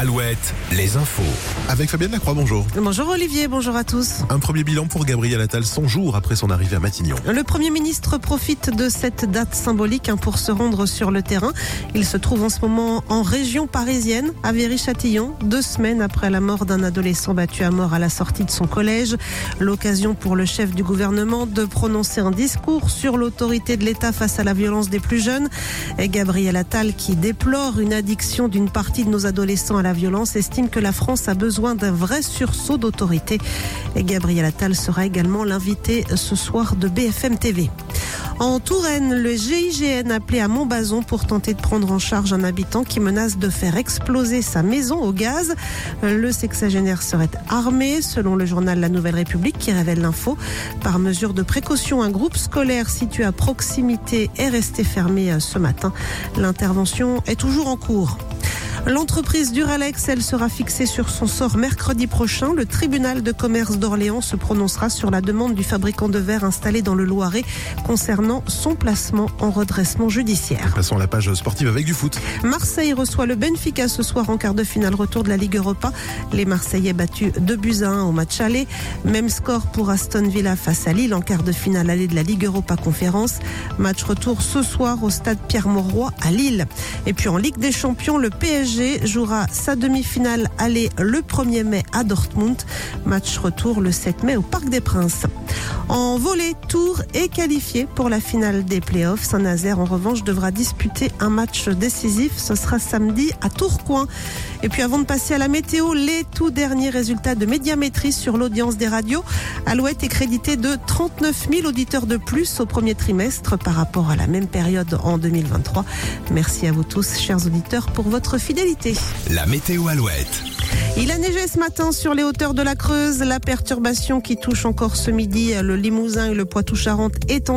Alouette, les infos. Avec Fabienne Lacroix, bonjour. Bonjour Olivier, bonjour à tous. Un premier bilan pour Gabriel Attal 100 jours après son arrivée à Matignon. Le Premier ministre profite de cette date symbolique pour se rendre sur le terrain. Il se trouve en ce moment en région parisienne, à Viry-Châtillon, 2 semaines après la mort d'un adolescent battu à mort à la sortie de son collège. L'occasion pour le chef du gouvernement de prononcer un discours sur l'autorité de l'État face à la violence des plus jeunes. Et Gabriel Attal, qui déplore une addiction d'une partie de nos adolescents à la violence, estime que la France a besoin d'un vrai sursaut d'autorité. Et Gabriel Attal sera également l'invité ce soir de BFM TV. En Touraine, le GIGN appelé à Montbazon pour tenter de prendre en charge un habitant qui menace de faire exploser sa maison au gaz. Le sexagénaire serait armé, selon le journal La Nouvelle République qui révèle l'info. Par mesure de précaution, un groupe scolaire situé à proximité est resté fermé ce matin. L'intervention est toujours en cours. L'entreprise Duralex, elle sera fixée sur son sort mercredi prochain. Le tribunal de commerce d'Orléans se prononcera sur la demande du fabricant de verre installé dans le Loiret concernant son placement en redressement judiciaire. Passons à la page sportive avec du foot. Marseille reçoit le Benfica ce soir en quart de finale retour de la Ligue Europa. Les Marseillais battus 2-1 au match aller. Même score pour Aston Villa face à Lille en quart de finale aller de la Ligue Europa Conférence. Match retour ce soir au stade Pierre-Mauroy à Lille. Et puis en Ligue des Champions, le PSG jouera sa demi-finale aller le 1er mai à Dortmund. Match retour le 7 mai au Parc des Princes. En volley, Tours est qualifié pour la finale des playoffs. Saint-Nazaire, en revanche, devra disputer un match décisif. Ce sera samedi à Tourcoing. Et puis avant de passer à la météo, les tout derniers résultats de médiamétrie sur l'audience des radios. Alouette est crédité de 39 000 auditeurs de plus au premier trimestre par rapport à la même période en 2023. Merci à vous tous, chers auditeurs, pour votre fidélité. La météo Alouette. Il a neigé ce matin sur les hauteurs de la Creuse. La perturbation qui touche encore ce midi le Limousin et le Poitou-Charentes est en